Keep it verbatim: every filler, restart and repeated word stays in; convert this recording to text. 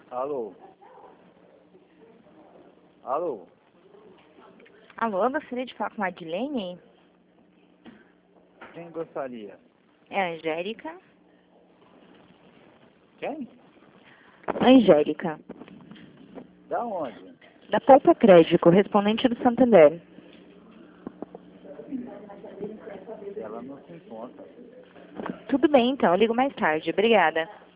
Alô? Alô? Alô, gostaria de falar com a Adilene? Quem gostaria? É a Angélica? Quem? Angélica. Da onde? Da Poupa Crédito, correspondente do Santander. Ela não se encontra. Tudo bem, então. Eu ligo mais tarde. Obrigada.